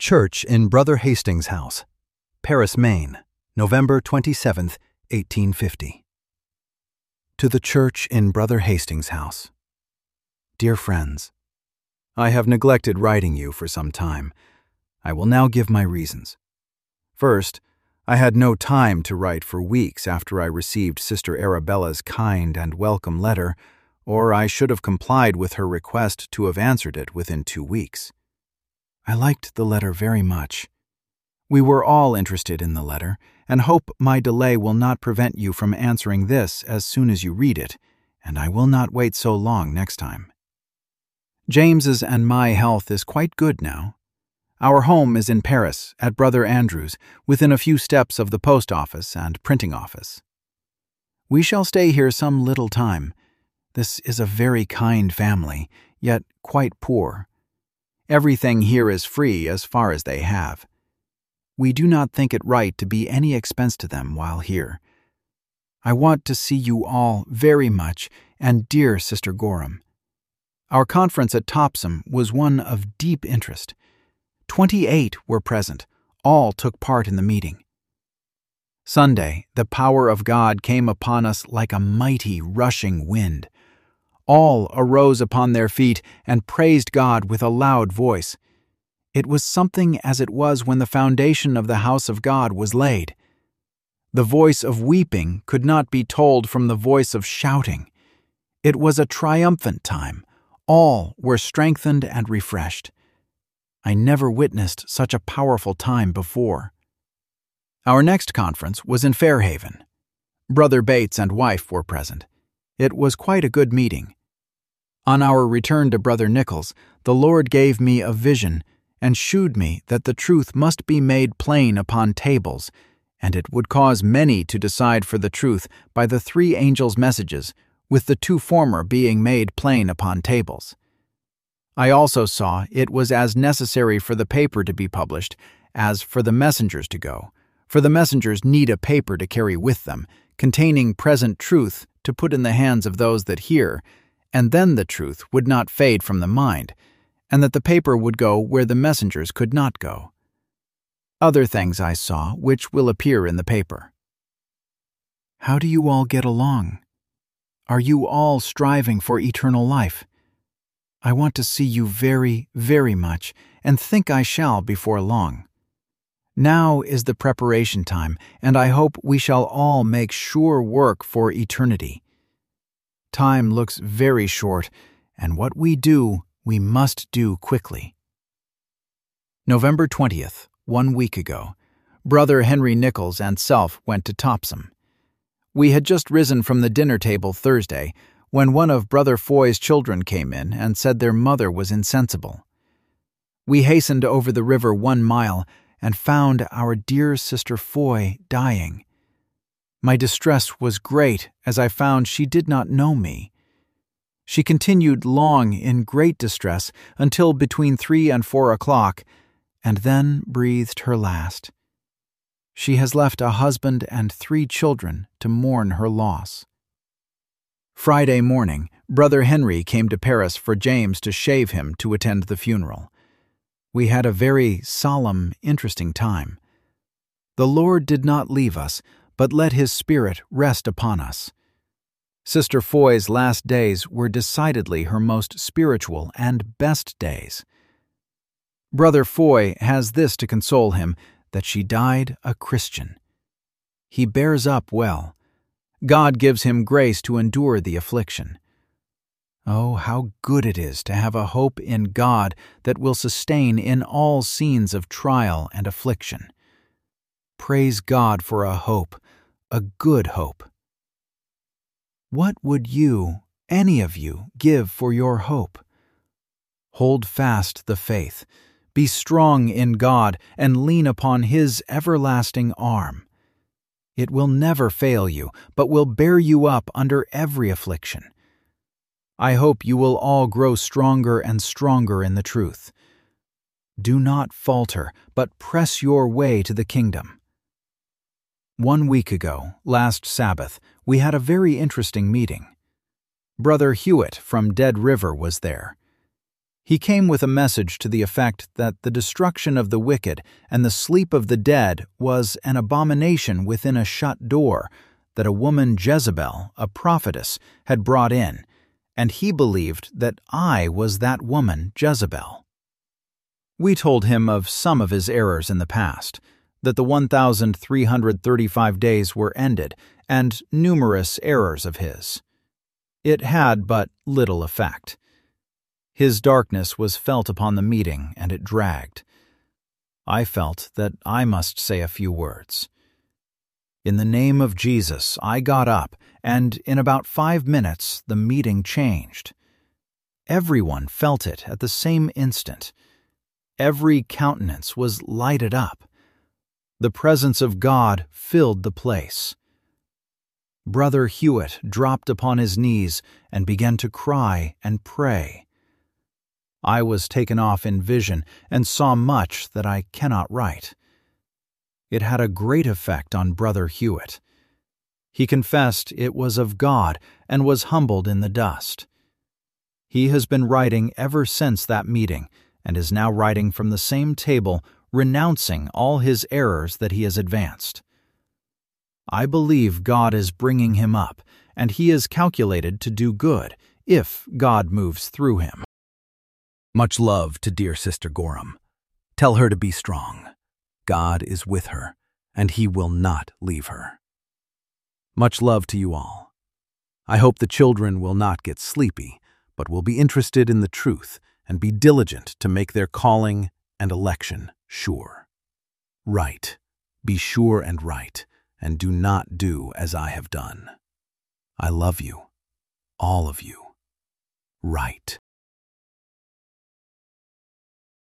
Church in Brother Hastings' House, Paris, Maine, November 27, 1850. To the Church in Brother Hastings' House. Dear friends, I have neglected writing you for some time. I will now give my reasons. First, I had no time to write for weeks after I received Sister Arabella's kind and welcome letter, or I should have complied with her request to have answered it within 2 weeks. I liked the letter very much. We were all interested in the letter, and hope my delay will not prevent you from answering this as soon as you read it, and I will not wait so long next time. James's and my health is quite good now. Our home is in Paris, at Brother Andrew's, within a few steps of the post office and printing office. We shall stay here some little time. This is a very kind family, yet quite poor. Everything here is free as far as they have. We do not think it right to be any expense to them while here. I want to see you all very much, and dear Sister Gorham. Our conference at Topsham was one of deep interest. 28 were present. All took part in the meeting. Sunday, the power of God came upon us like a mighty rushing wind. All arose upon their feet and praised God with a loud voice. It was something as it was when the foundation of the house of God was laid. The voice of weeping could not be told from the voice of shouting. It was a triumphant time. All were strengthened and refreshed. I never witnessed such a powerful time before. Our next conference was in Fairhaven. Brother Bates and wife were present. It was quite a good meeting. On our return to Brother Nichols, the Lord gave me a vision and shewed me that the truth must be made plain upon tables, and it would cause many to decide for the truth by the 3 angels' messages, with the 2 former being made plain upon tables. I also saw it was as necessary for the paper to be published as for the messengers to go, for the messengers need a paper to carry with them, containing present truth to put in the hands of those that hear, and then the truth would not fade from the mind, and that the paper would go where the messengers could not go. Other things I saw which will appear in the paper. How do you all get along? Are you all striving for eternal life? I want to see you very, very much, and think I shall before long. Now is the preparation time, and I hope we shall all make sure work for eternity. Time looks very short, and what we do, we must do quickly. November 20th, 1 week ago, Brother Henry Nichols and self went to Topsham. We had just risen from the dinner table Thursday, when one of Brother Foy's children came in and said their mother was insensible. We hastened over the river 1 mile and found our dear Sister Foy dying. My distress was great as I found she did not know me. She continued long in great distress until between 3 and 4 o'clock, and then breathed her last. She has left a husband and 3 children to mourn her loss. Friday morning, Brother Henry came to Paris for James to shave him to attend the funeral. We had a very solemn, interesting time. The Lord did not leave us, but let His Spirit rest upon us. Sister Foy's last days were decidedly her most spiritual and best days. Brother Foy has this to console him, that she died a Christian. He bears up well. God gives him grace to endure the affliction. Oh, how good it is to have a hope in God that will sustain in all scenes of trial and affliction. Praise God for a hope, a good hope. What would you, any of you, give for your hope? Hold fast the faith, be strong in God, and lean upon His everlasting arm. It will never fail you, but will bear you up under every affliction. I hope you will all grow stronger and stronger in the truth. Do not falter, but press your way to the kingdom. 1 week ago, last Sabbath, we had a very interesting meeting. Brother Hewitt from Dead River was there. He came with a message to the effect that the destruction of the wicked and the sleep of the dead was an abomination within a shut door that a woman Jezebel, a prophetess, had brought in, and he believed that I was that woman Jezebel. We told him of some of his errors in the past, that the 1,335 days were ended, and numerous errors of his. It had but little effect. His darkness was felt upon the meeting, and it dragged. I felt that I must say a few words. In the name of Jesus, I got up, and in about 5 minutes the meeting changed. Everyone felt it at the same instant. Every countenance was lighted up. The presence of God filled the place. Brother Hewitt dropped upon his knees and began to cry and pray. I was taken off in vision and saw much that I cannot write. It had a great effect on Brother Hewitt. He confessed it was of God and was humbled in the dust. He has been writing ever since that meeting and is now writing from the same table, renouncing all his errors that he has advanced. I believe God is bringing him up, and he is calculated to do good if God moves through him. Much love to dear Sister Gorham. Tell her to be strong. God is with her, and He will not leave her. Much love to you all. I hope the children will not get sleepy, but will be interested in the truth and be diligent to make their calling and election sure. Write, be sure and right, and do not do as I have done. I love you, all of you. Write.